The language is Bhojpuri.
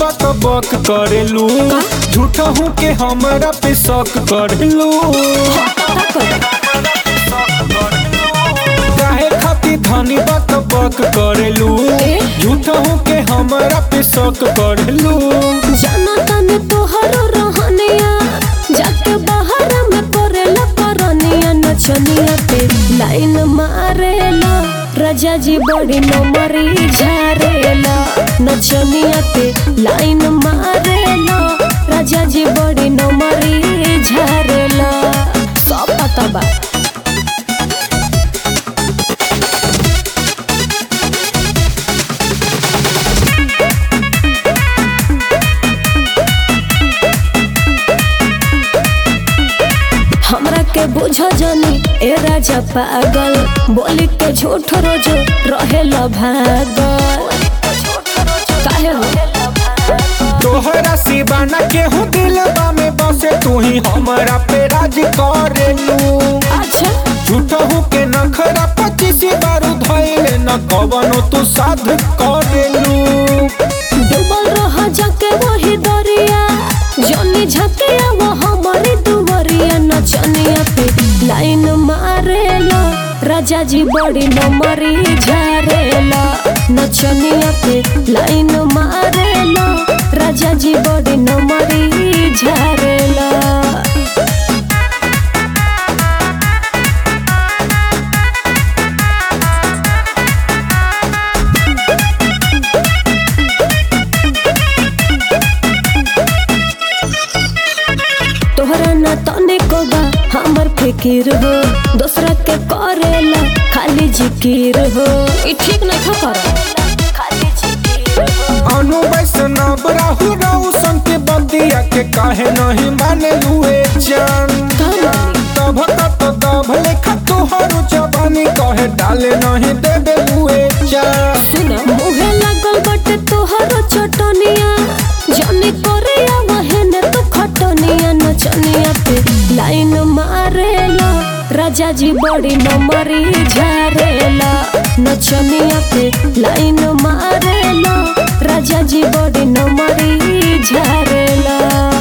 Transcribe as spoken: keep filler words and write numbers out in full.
बात बक करेलू, झूठा हूँ के हमरा पे शक करेलू। काहे खातिर धनी बात बक करेलू, झूठा हूँ के हमरा पे शक करेलू। जाना तने तोहरो रहनिया, जाके बाहर में करेला करनिया, नचनिया पे लाइन मारेला, राजा जी बड़ी नमरी झारेला। नचनिया पे लाइन मारेला, राजा जी बड़ी नमरी झारेला। सब पता बा। हमरा के बुझो जानी ए राजा पागल, बोली के झूठ रोज रहेला भागल। काहे हो तोहरा सिवाना केहू दिलवा में बसे, तू ही हमरा पे राज करेलू। अच्छा झूठा हूँ के नखरा पच्चीस बारू धैले, न कवनो तू साध करेलू। डूबल रह जाके वही दरिया, जनी झकिया वो हमारी दुवरिया। नचनिया पे लाइन मारेला, राजा जी बड़ी नमरी झारेला। नचनिया पे लाइन मारेला, राजा जी बड़ी नमरी झारेला। तोहरा ना तने को बा हमर फिकिर हो, दूसरा के करेला खाली जिकिर हो। ई ठीक नहीं खबर खाली जिकिर हो। अनु वैष्णव राहु रौशन के बंदिया के काहे नहीं माने लुए जान। तब तक दब लेखा तोहरो जवानी कहे डाले नहीं देबे लुए जान। सुना मुहे लागल बटे तोहरो चटनिया, जानी करिया वहने तो खटनिया। नचनिया पे लाइन मारेला, राजा जी बड़ी नमरी झारेला। नचनिया पे लाइन मारेला, राजा जी बड़ी नमरी झारेला।